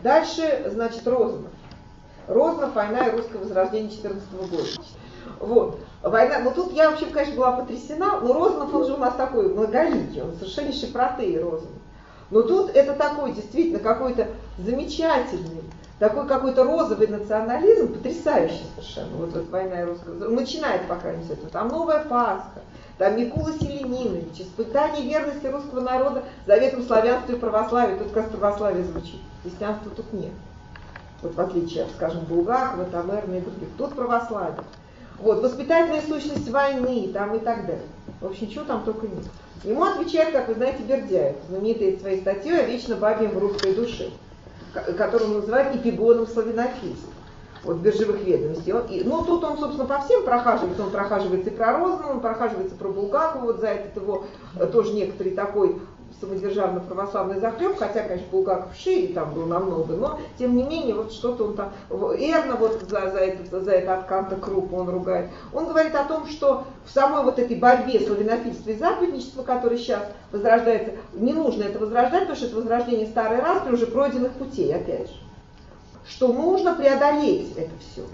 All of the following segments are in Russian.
Дальше, значит, Розанов. Розанов, война и русское возрождение 14 года. Вот. Война, ну тут я вообще, конечно, была потрясена, но Розанов, он же у нас такой многоликий, он совершеннейший протеи Розанов. Но тут это такой действительно какой-то замечательный, такой какой-то розовый национализм, потрясающий совершенно, вот война и русское возрождение. Начинает, по крайней мере, с этого. Там новая Пасха, там Микула Селенинович, испытание верности русского народа заветом славянства и православия. Тут как раз православие звучит, христианства тут нет. Вот в отличие от, скажем, Булгакова, Тамерна и других. Тут православие. Вот, воспитательная сущность войны там и так далее. В общем, чего там только нет. Ему отвечает, как вы знаете, Бердяев, знаменитый своей статьей о вечно бабьем русской душе, которую он называет эпигоном славянофильства. Вот в биржевых ведомостей. Ну, тут он, собственно, по всем прохаживается. Он прохаживается и про Розанова, он прохаживается про Булгакова, вот за этот его тоже некоторый такой самодержавно-православный захлеб, хотя, конечно, Булгаков шире там был намного, но, тем не менее, вот что-то он там, Эрна вот за это от Канта Крупа он ругает. Он говорит о том, что в самой вот этой борьбе славянофильства и западничества, которое сейчас возрождается, не нужно это возрождать, потому что это возрождение старой распри уже пройденных путей, опять же. Что нужно преодолеть это все.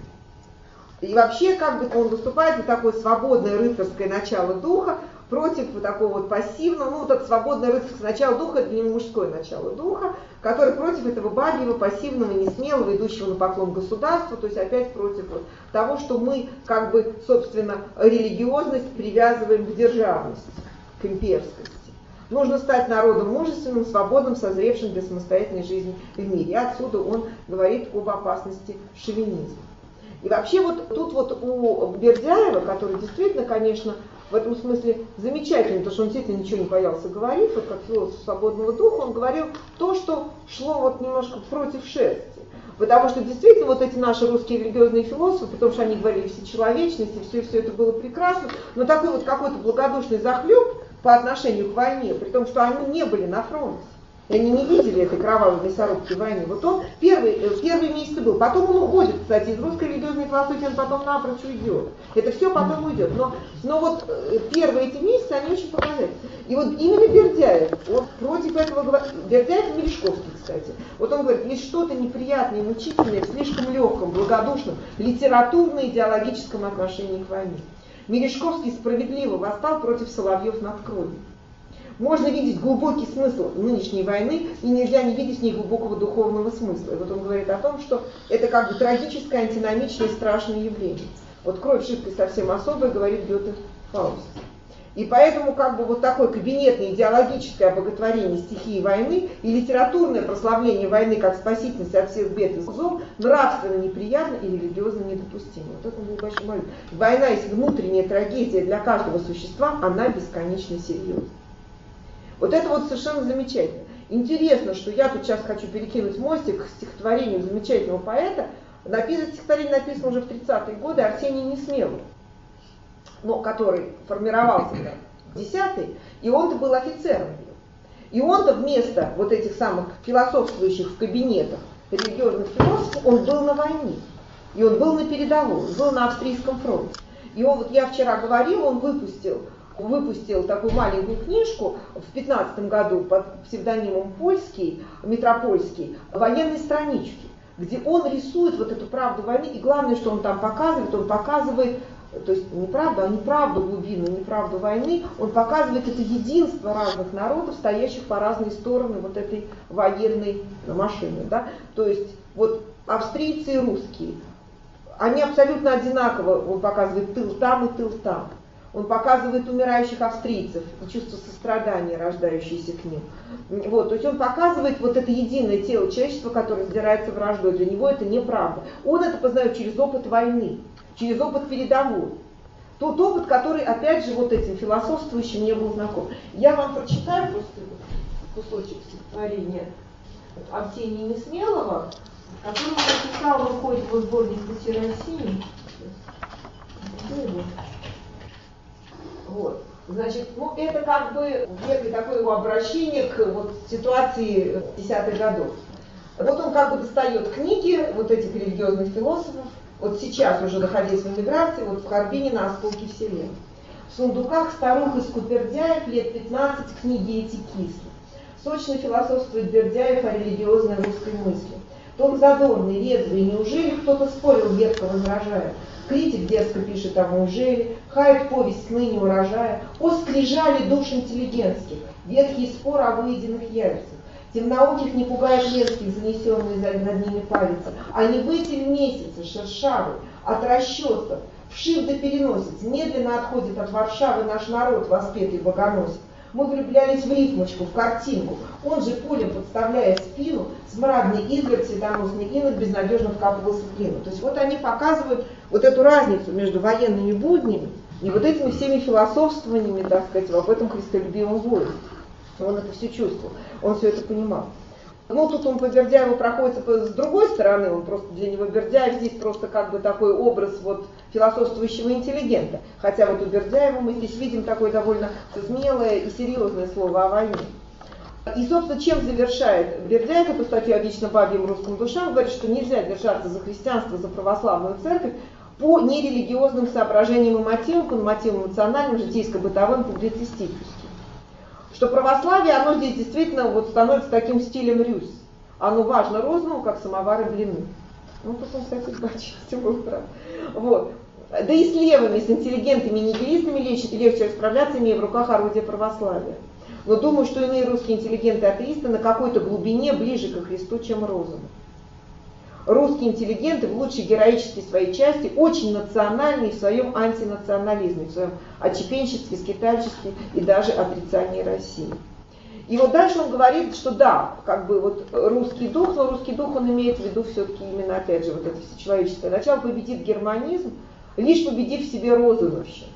И вообще, как бы он выступает за такое свободное рыцарское начало духа, против вот такого вот пассивного, ну вот это свободное рыцарское начало духа, это не мужское начало духа, который против этого бабьего, пассивного, несмелого, идущего на поклон государству, то есть опять против вот того, что мы как бы, собственно, религиозность привязываем к державности, к имперскости. Нужно стать народом мужественным, свободным, созревшим для самостоятельной жизни в мире. И отсюда он говорит об опасности шовинизма. И вообще вот тут вот у Бердяева, который действительно, конечно, в этом смысле замечательный, потому что он действительно ничего не боялся говорить, вот как философ свободного духа, он говорил то, что шло вот немножко против шерсти. Потому что действительно вот эти наши русские религиозные философы, потому что они говорили всечеловечности, все это было прекрасно, но такой вот какой-то благодушный захлеб по отношению к войне, при том, что они не были на фронте. И они не видели этой кровавой мясорубки войны. Вот он первые месяцы был. Потом он уходит, кстати, из русской религиозной философии он потом напрочь уйдет. Это все потом уйдет. Но вот первые эти месяцы, они очень показательны. И вот именно Бердяев, вот против этого говорит, Бердяев и Мережковский, кстати. Вот он говорит, есть что-то неприятное, мучительное в слишком легком, благодушном, литературно-идеологическом отношении к войне. Мережковский справедливо восстал против соловьев над кровью. Можно видеть глубокий смысл нынешней войны, и нельзя не видеть в ней глубокого духовного смысла. И вот он говорит о том, что это как бы трагическое, антиномичное, страшное явление. Вот кровь жидкость совсем особая, говорит Гёте в Фаусте. И поэтому как бы вот такое кабинетное идеологическое обоготворение стихии войны и литературное прославление войны как спасительности от всех бед и зол нравственно неприятно и религиозно недопустимо. Вот это был большой молитв. Война есть внутренняя трагедия для каждого существа, она бесконечно серьезна. Вот это вот совершенно замечательно. Интересно, что я тут сейчас хочу перекинуть мостик к стихотворению замечательного поэта. Стихотворение написано уже в 30-е годы Арсений Несмелый, но который формировался в 10-е, и он-то был офицером. И он-то вместо вот этих самых философствующих в кабинетах религиозных философов, он был на войне. И он был на передовой, он был на австрийском фронте. И он, вот я вчера говорила, он выпустил такую маленькую книжку в 15 году под псевдонимом Метропольский, военные странички, где он рисует вот эту правду войны, и главное, что он там показывает, то есть не правду, а неправду глубинную, неправду войны, он показывает это единство разных народов, стоящих по разные стороны вот этой военной машины. Да? То есть вот австрийцы и русские, они абсолютно одинаково, он показывает тыл там и тыл там. Он показывает умирающих австрийцев и чувство сострадания, рождающееся к ним. Вот, то есть он показывает вот это единое тело человечества, которое раздирается враждой. Для него это неправда. Он это познает через опыт войны, через опыт передовой. Тот опыт, который, опять же, вот этим философствующим не был знаком. Я вам прочитаю просто кусочек стихотворения Арсения Несмелого, который он написал, он входит в сборник «Пути России». Вот. Значит, ну это как бы некое такое его обращение к вот ситуации 10-х годов. Вот он как бы достает книги вот этих религиозных философов, вот сейчас уже находясь в эмиграции, вот в Харбине на осколке вселенной. В сундуках старух из Купердяев лет 15 книги эти кислы. Сочно философствует Бердяев о религиозной русской мысли. задорный, резвый, неужели кто-то спорил, едко возражая? Критик дерзко пишет о Мужеле, хает повесть сны не урожая. О, скрижали душ интеллигентских, ветхий спор о выеденных яйцах. Темнооких не пугает Ленских, занесенные над ними палицы. Они выйти в месяцы, шершавы, от расчесов, вшив до переносиц. Медленно отходит от Варшавы наш народ, воспетый богоносец. Мы влюблялись в рифмочку, в картинку. Он же пулем, подставляя спину, смрадный изверг, цветоносный инок безнадежно вкапывался в глину. То есть вот они показывают вот эту разницу между военными буднями и вот этими всеми философствованиями, так сказать, об этом христолюбивом воине. Он это все чувствовал, он все это понимал. Ну, тут он по Бердяеву проходится с другой стороны, он просто для него Бердяев здесь просто как бы такой образ вот философствующего интеллигента. Хотя вот у Бердяева мы здесь видим такое довольно смелое и серьезное слово о войне. И, собственно, чем завершает Бердяев эту статью о вечно бабьим русским душам, говорит, что нельзя держаться за христианство, за православную церковь по нерелигиозным соображениям и мотивам, по мотивам национальным, житейско-бытовым, публицистическим. Что православие, оно здесь действительно вот становится таким стилем рюс. Оно важно розному, как самовары блины. Ну, тут он, кстати, бачит, всего прав. Вот. Да и с левыми, с интеллигентами, нигилистами легче расправляться, имея в руках орудие православия. Но думаю, что иные русские интеллигенты-атеисты на какой-то глубине ближе ко Христу, чем розуму. Русские интеллигенты в лучшей героической своей части очень национальны в своем антинационализме, в своем отщепенчестве, скитальчестве и даже отрицании России. И вот дальше он говорит, что да, как бы вот русский дух, но русский дух он имеет в виду все-таки именно, опять же, вот это всечеловеческое начало, победит германизм, лишь победив в себе розановщину.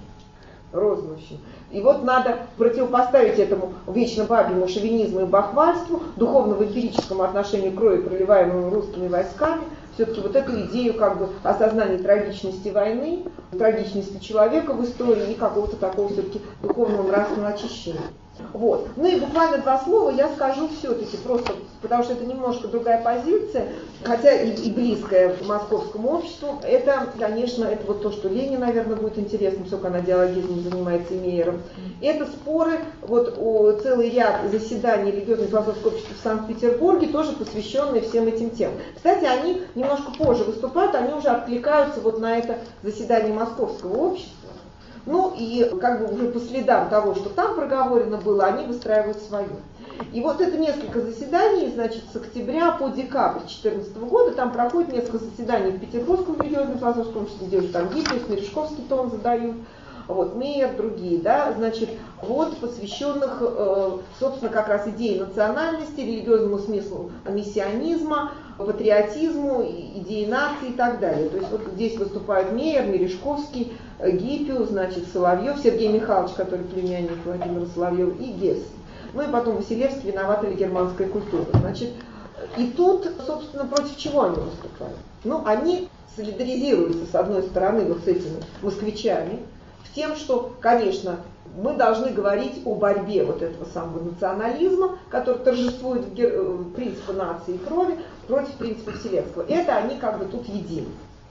И вот надо противопоставить этому вечно бабьему шовинизму и бахвальству, духовно-эмпирическому отношению к крови, проливаемому русскими войсками, все-таки вот эту идею как бы осознания трагичности войны, трагичности человека в истории и какого-то такого все-таки духовного нравственного очищения. Вот. Ну и буквально два слова я скажу все-таки, просто потому что это немножко другая позиция, хотя и близкая к московскому обществу. Это, конечно, это вот то, что Лене, наверное, будет интересно, сколько она диалогизмом занимается и Мейером. Это споры, вот целый ряд заседаний религиозно-философского общества в Санкт-Петербурге, тоже посвященные всем этим темам. Кстати, они немножко позже выступают, они уже откликаются вот на это заседание московского общества. Ну и как бы уже по следам того, что там проговорено было, они выстраивают свое. И вот это несколько заседаний, значит, с октября по декабрь 2014 года, там проходит несколько заседаний в Петербургском религиозном философском обществе, где уже там Гиппиус, Мережковский тон задают, вот, Мейер, другие, да, значит, вот посвященных, собственно, как раз идее национальности, религиозному смыслу миссионизма, патриотизму, идеи нации и так далее. То есть вот здесь выступают Мейер, Мережковский, Гиппиус, значит, Соловьев, Сергей Михайлович, который племянник Владимира Соловьева, и Гессен. Ну и потом Василевский, виновата ли германская культура. Значит, и тут, собственно, против чего они выступают? Ну, они солидаризируются, с одной стороны, вот с этими москвичами, в тем, что, конечно, мы должны говорить о борьбе вот этого самого национализма, который торжествует принципы нации и крови, против принципа вселенского. Это они как бы тут едины.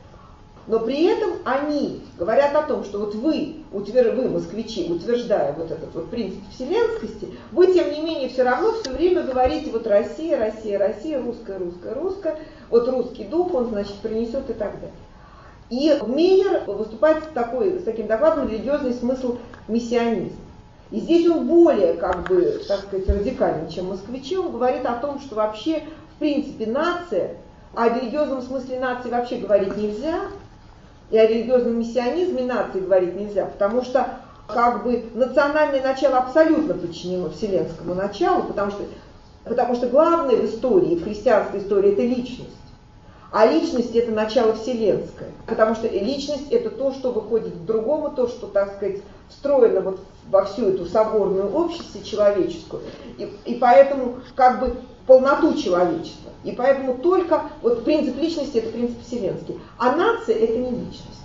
Но при этом они говорят о том, что вот вы, москвичи, утверждая вот этот вот принцип вселенскости, вы, тем не менее, все равно все время говорите вот Россия, Россия, Россия, русская, русская, русская, вот русский дух, он, значит, принесет и так далее. И Мейер выступает с таким докладом «Религиозный смысл миссионизма». И здесь он более, как бы, так сказать, радикальный, чем москвичи. Он говорит о том, что вообще, в принципе, нация, о религиозном смысле нации вообще говорить нельзя, и о религиозном миссионизме нации говорить нельзя, потому что, как бы, национальное начало абсолютно подчинено вселенскому началу, потому что главное в истории, в христианской истории, это личность. А личность – это начало вселенское, потому что личность – это то, что выходит к другому, то, что, так сказать, встроено вот во всю эту соборную общность человеческую, и поэтому как бы полноту человечества. И поэтому только вот принцип личности – это принцип вселенский, а нация – это не личность.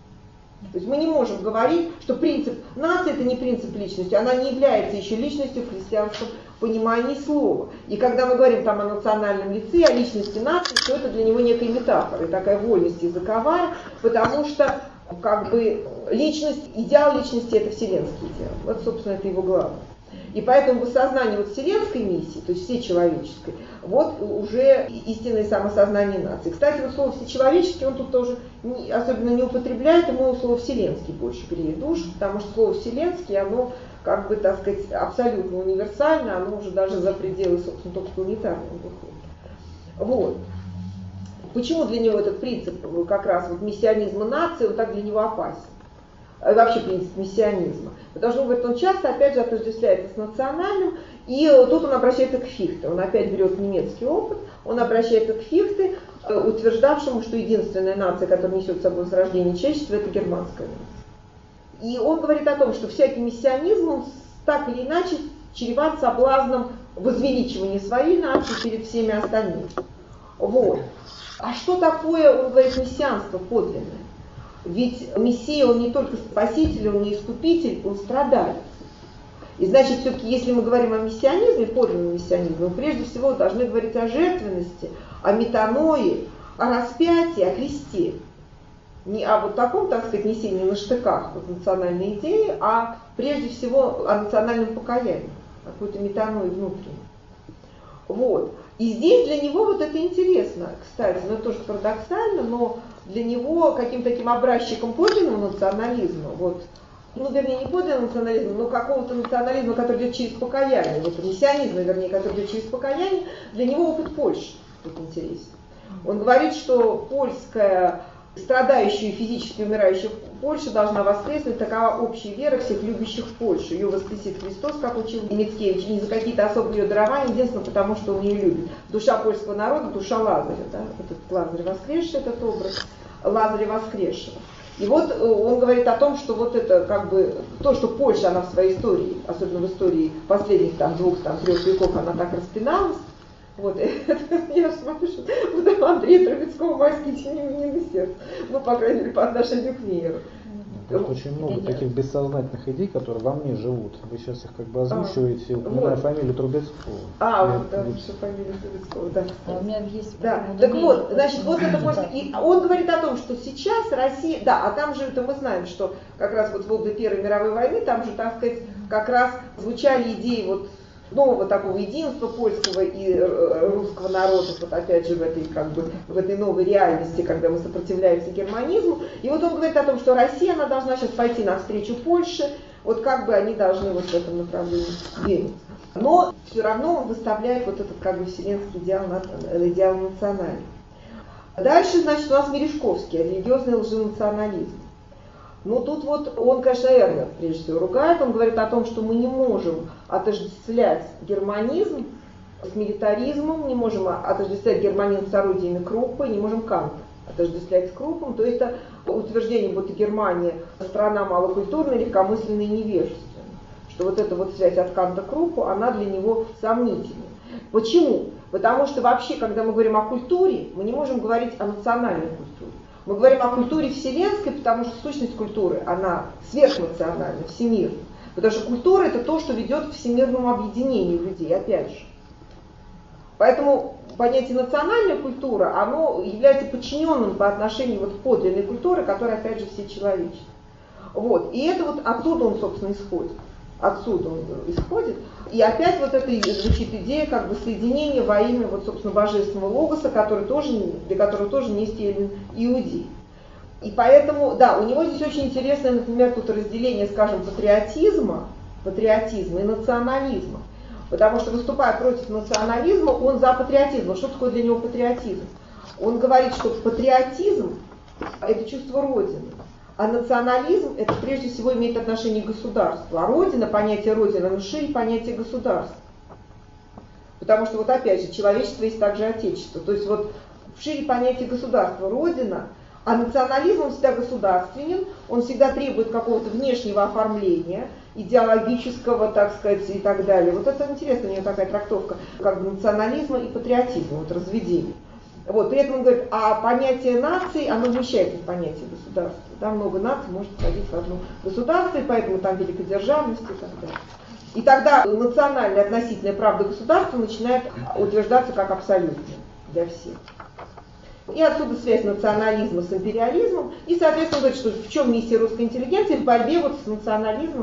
То есть мы не можем говорить, что принцип нации – это не принцип личности, она не является еще личностью в христианском понимании слова. И когда мы говорим там о национальном лице, о личности нации, то это для него некая метафора, такая вольность языковая, потому что как бы личность, идеал личности – это вселенский идеал. Вот, собственно, это его главное. И поэтому в осознании вот вселенской миссии, то есть всечеловеческой, вот уже истинное самосознание нации. Кстати, вот слово «всечеловеческий» он тут тоже особенно не употребляет, ему слово «вселенский» больше греет душу, потому что слово «вселенский», оно как бы, так сказать, абсолютно универсально, оно уже даже за пределы, собственно, только планетарного выходит. Вот. Почему для него этот принцип как раз вот мессианизма нации, он так для него опасен? Вообще принцип мессианизма. Потому что, он говорит, он часто, опять же, отождествляется с национальным, и тут он обращается к Фихте. Он опять берет немецкий опыт, он обращается к Фихте, утверждавшему, что единственная нация, которая несет с собой возрождение человечества, это германская нация. И он говорит о том, что всякий мессианизм, он так или иначе чреват соблазном возвеличивания своей нации перед всеми остальными. Вот. А что такое, он говорит, мессианство подлинное? Ведь Мессия, он не только спаситель, он не искупитель, он страдает. И значит, все-таки, если мы говорим о мессианизме, подлинном мессианизме, мы прежде всего должны говорить о жертвенности, о метаное, о распятии, о кресте. Не о вот таком, так сказать, несении на штыках вот, национальной идеи, а прежде всего о национальном покаянии, какой-то метаное внутреннее. Вот. И здесь для него вот это интересно, кстати, но это тоже парадоксально, но для него каким-то таким образчиком подлинного национализма, вот, ну, вернее, не подлинного национализма, но какого-то национализма, который идет через покаяние, вот мессианизма, вернее, который идет через покаяние, для него опыт Польши тут интересен. Он говорит, что польская, страдающая и физически умирающая Польша должна воскреснуть, такова общая вера всех любящих Польшу. Ее воскресит Христос, как учил Мицкевич, не за какие-то особые ее дарования, единственно потому, что он ее любит. Душа польского народа, душа Лазаря, да? Этот Лазарь воскресший, этот образ Лазаря воскресшего. И вот он говорит о том, что вот это как бы то, что Польша, она в своей истории, особенно в истории последних там 2-3 веков, она так распиналась. Вот, я смотрю, что у Андрея Трубецкого майские тени сердце. Ну, по крайней мере, по отношению к миру. Тут очень много таких бессознательных идей, которые во мне живут. Вы сейчас их как бы озвучиваете, упоминая фамилию Трубецкого. Вот, да, что фамилия Трубецкого, да. У меня есть. Да. Так вот, значит, вот это просто. И он говорит о том, что сейчас Россия, да, а там же это мы знаем, что как раз вот в годы Первой мировой войны, там же, так сказать, как раз звучали идеи вот нового такого единства польского и русского народа, вот опять же в этой новой реальности, когда мы сопротивляемся германизму. И вот он говорит о том, что Россия, она должна сейчас пойти навстречу Польше, вот как бы они должны вот в этом направлении двинуться. Но все равно он выставляет вот этот как бы вселенский идеал национальный. Дальше, значит, у нас Мережковский, религиозный лженационализм. Ну тут вот он, конечно, Эрнер прежде всего ругает, он говорит о том, что мы не можем отождествлять германизм с милитаризмом, не можем отождествлять германизм с орудиями Круппа, не можем Канта отождествлять с Круппом, то есть это утверждение, будто Германия страна малокультурная, легкомысленная и невежественная, что вот эта вот связь от Канта к Круппу, она для него сомнительна. Почему? Потому что вообще, когда мы говорим о культуре, мы не можем говорить о национальной культуре. Мы говорим о культуре вселенской, потому что сущность культуры, она сверхнациональна, всемирна. Потому что культура – это то, что ведет к всемирному объединению людей, опять же. Поэтому понятие национальная культура, оно является подчиненным по отношению вот к подлинной культуре, которая, опять же, всечеловечна. Вот. И это вот оттуда он, собственно, исходит. Отсюда он исходит. И опять вот эта звучит идея как бы соединения во имя вот, собственно, божественного логоса, который тоже, для которого тоже нестелен иудей. И поэтому, да, у него здесь очень интересное, например, тут разделение, скажем, патриотизма и национализма. Потому что, выступая против национализма, он за патриотизм. Что такое для него патриотизм? Он говорит, что патриотизм – это чувство Родины. А национализм, это прежде всего имеет отношение к государству. А Родина, понятие Родина, оно шире понятие государства. Потому что, вот опять же, человечество есть также отечество. То есть вот в шире понятие государства Родина, а национализм, он всегда государственен, он всегда требует какого-то внешнего оформления, идеологического, так сказать, и так далее. Вот это интересная у него такая трактовка, как бы национализма и патриотизма, вот разведение. Вот, при этом он говорит, а понятие нации, оно вмещается в понятие государства. Да, много наций может входить в одно государство, и поэтому там великодержавность и так далее. И тогда национальная относительная правда государства начинает утверждаться как абсолютная для всех. И отсюда связь национализма с империализмом. И, соответственно, говорит, что в чем миссия русской интеллигенции в борьбе вот с национализмом,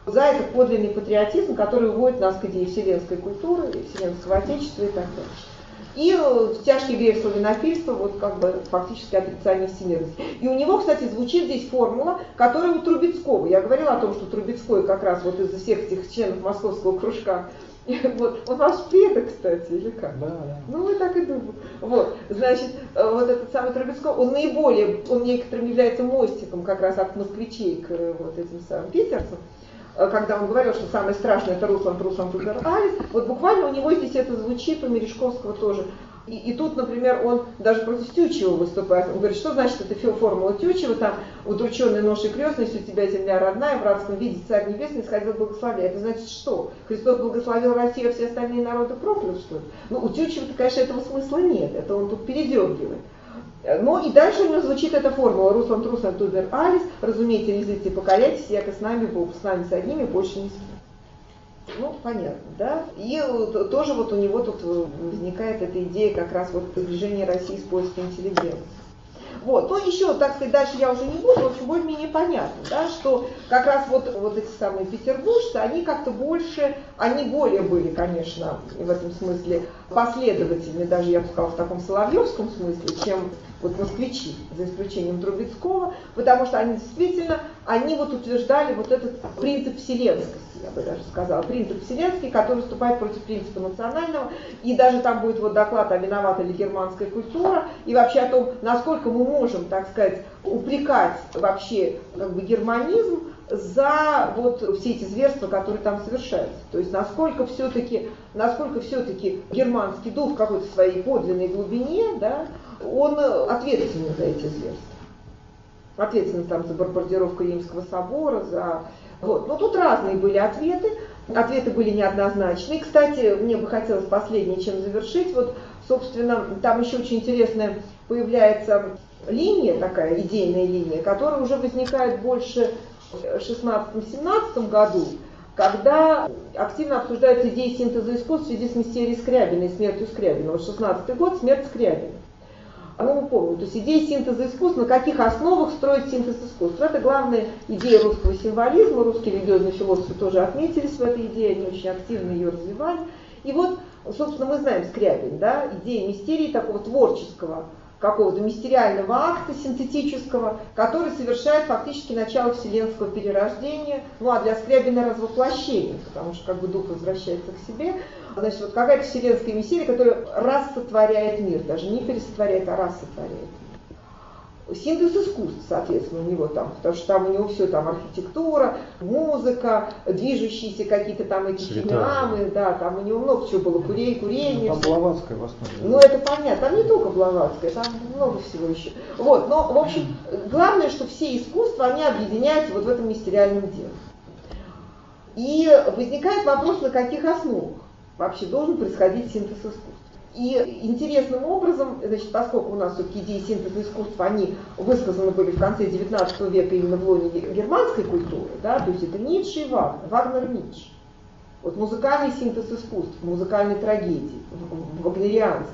за этот подлинный патриотизм, который уводит нас к идее вселенской культуры, вселенского отечества и так далее. И тяжкий грех славянофильства, вот как бы фактически отрицание всемирности. И у него, кстати, звучит здесь формула, которая у Трубецкого. Я говорила о том, что Трубецкой как раз вот из всех этих членов московского кружка, вот, он ваш предок, кстати, или как? Да, да. Ну, вы так и думали. Вот, значит, вот этот самый Трубецкой, он наиболее, он некоторым является мостиком как раз от москвичей к вот этим самым питерцам. Когда он говорил, что самое страшное это Руслан Тудор Алис, вот буквально у него здесь это звучит, у Мережковского тоже. И тут, например, он даже против Тютчева выступает. Он говорит, что значит это формула Тютчева, там удрученный нож и крестный, если у тебя земля родная, в братском виде царь небесный сходил благословляя. Это значит что? Христос благословил Россию, а все остальные народы проклял, что ли? Ну, у Тютчева-то, конечно, этого смысла нет, это он тут передергивает. Но и дальше у него звучит эта формула. Руслан Тудор Алис, разумеется, языки покоряйтесь, яко с нами Бог, с нами с одними больше не спит. Ну, понятно, да? И тоже вот у него тут возникает эта идея как раз вот сближения России с польской интеллигенцией. Вот, но еще, так сказать, дальше я уже не буду, в общем, более-менее понятно, да, что как раз вот эти самые петербуржцы, они как-то больше, они более были, конечно, в этом смысле последовательны, даже я бы сказала, в таком соловьевском смысле, чем вот москвичи, за исключением Трубецкого, потому что они действительно, они вот утверждали вот этот принцип вселенскости, я бы даже сказала, принцип вселенский, который выступает против принципа национального, и даже там будет вот доклад о виновата ли германская культура, и вообще о том, насколько мы можем, так сказать, упрекать вообще как бы германизм за вот все эти зверства, которые там совершаются. То есть насколько все-таки германский дух в какой-то своей подлинной глубине, да, он ответственен за эти зверства. Ответственен там за бомбардировку Римского собора, за... Вот. Но тут разные были ответы. Ответы были неоднозначные. Кстати, мне бы хотелось последнее, чем завершить. Вот, собственно, там еще очень интересная появляется линия, такая идейная линия, которая уже возникает больше в 16-17 году, когда активно обсуждаются идеи синтеза искусств в связи с мистерией Скрябина и смертью Скрябина. Вот 16-й год, смерть Скрябина. Ну, мы помним, то есть идея синтеза искусств, на каких основах строить синтез искусств. Это главная идея русского символизма, русские религиозные философы тоже отметились в этой идее, они очень активно ее развивали. И вот, собственно, мы знаем Скрябин, да, идея мистерии такого творческого, какого-то мистериального акта синтетического, который совершает фактически начало вселенского перерождения, ну а для Скрябина развоплощение, потому что как бы дух возвращается к себе. Значит, вот какая-то вселенская мистерия, которая рассотворяет мир, даже не пересотворяет, а рассотворяет мир. Синтез искусств, соответственно, у него там, потому что там у него все там архитектура, музыка, движущиеся какие-то там эти химиамы, да, там у него много чего было, курение. Там Блаватская в основе. Ну это понятно, там не только Блаватская, там много всего еще. Вот, но в общем, главное, что все искусства, они объединяются вот в этом мистериальном деле. И возникает вопрос, на каких основах вообще должен происходить синтез искусств. И интересным образом, значит, поскольку у нас все-таки идеи синтеза искусств, они высказаны были в конце XIX века именно в лоне германской культуры, да, то есть это Ницше и Вагнер, Вагнер-Ницше. Вот музыкальный синтез искусств, музыкальной трагедии, в вагнерианстве.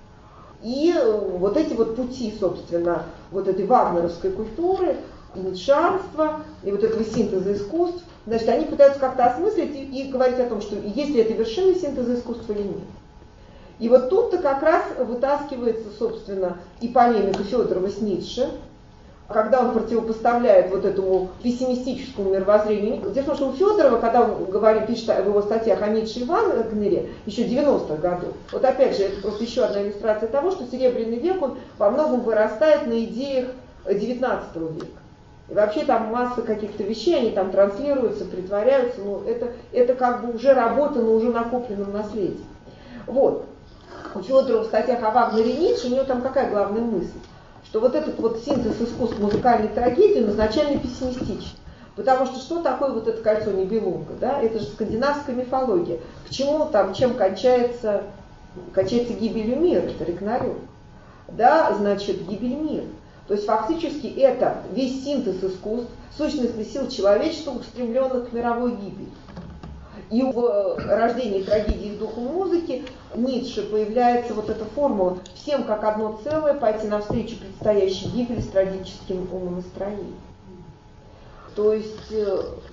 И вот эти вот пути, собственно, вот этой вагнеровской культуры, и ницшанства, и вот этого синтеза искусств, значит, они пытаются как-то осмыслить и говорить о том, что есть ли это вершина синтеза искусства или нет. И вот тут-то как раз вытаскивается, собственно, и полемика Федорова с Ницше, когда он противопоставляет вот этому пессимистическому мировоззрению. Дело в том, что у Федорова, когда он говорит, пишет в его статьях о Ницше и Вагнере, еще 90-х годов, вот опять же, это просто еще одна иллюстрация того, что Серебряный век, он во многом вырастает на идеях 19 века. И вообще там масса каких-то вещей, они там транслируются, притворяются, но это как бы уже работа на уже накопленном наследии. Вот. У Федорова в статьях о Вагнере и Ницше, у него там какая главная мысль? Что вот этот вот синтез искусств музыкальной трагедии он изначально пессимистичен. Потому что такое вот это кольцо Нибелунга? Да? Это же скандинавская мифология. К чему там, чем кончается гибелью мира, это Рагнарёк. Да, значит, гибель мира. То есть фактически это весь синтез искусств, сущностных сил человечества, устремленных к мировой гибели. И в рождении трагедии с духом музыки Ницше появляется вот эта формула «всем как одно целое пойти навстречу предстоящей гибели с трагическим умонастроением». То есть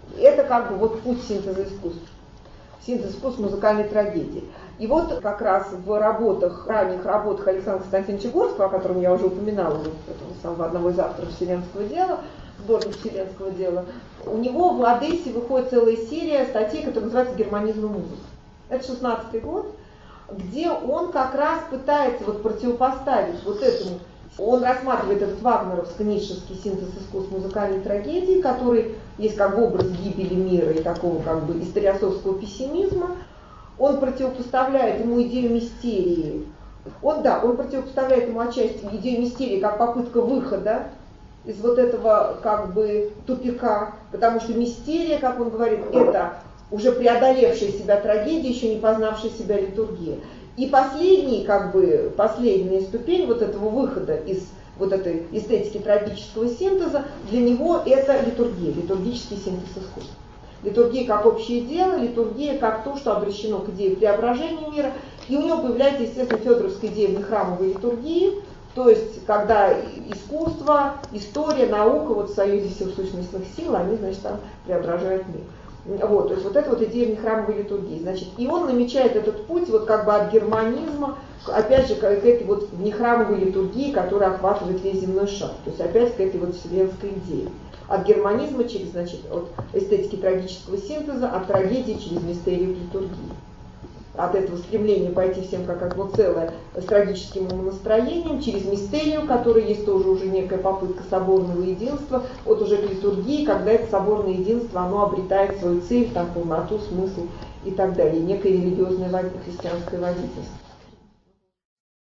Это как бы вот путь синтеза искусств. Синтез искусств музыкальной трагедии. И вот как раз в работах, ранних работах Александра Константиновича Горского, о котором я уже упоминала, этого самого одного из авторов «Вселенского дела», сборник «Вселенского дела», у него в Одессе выходит целая серия статей, которая называется «Германизм и музыка». Это 16-й год, где он как раз пытается вот противопоставить вот этому. Он рассматривает этот вагнеровско-ницшевский синтез искусств музыкальной трагедии, который есть как бы образ гибели мира и такого как бы историосовского пессимизма. Он противопоставляет ему идею мистерии. Он противопоставляет ему отчасти идею мистерии как попытка выхода из вот этого как бы тупика, потому что мистерия, как он говорит, это уже преодолевшая себя трагедия, еще не познавшая себя литургия. И последняя ступень вот этого выхода из вот этой эстетики трагического синтеза, для него это литургия, литургический синтез искусств. Литургия как общее дело, литургия как то, что обращено к идее преображения мира. И у него появляется, естественно, федоровская идея внехрамовой литургии, то есть когда искусство, история, наука вот в союзе всех сущностных сил, они, значит, там преображают мир. Вот, то есть вот эта вот идея внехрамовой литургии. Значит, и он намечает этот путь вот как бы от германизма, опять же, к этой вот внехрамовой литургии, которая охватывает весь земной шар. То есть опять к этой вот вселенской идее. От германизма через, значит, от эстетики трагического синтеза, от трагедии через мистерию к литургии. От этого стремления пойти всем как одно целое с трагическим умонастроением, через мистерию, которая есть тоже уже некая попытка соборного единства, вот уже к литургии, когда это соборное единство, оно обретает свою цель, там, полноту, смысл и так далее, некое религиозное христианское водительство.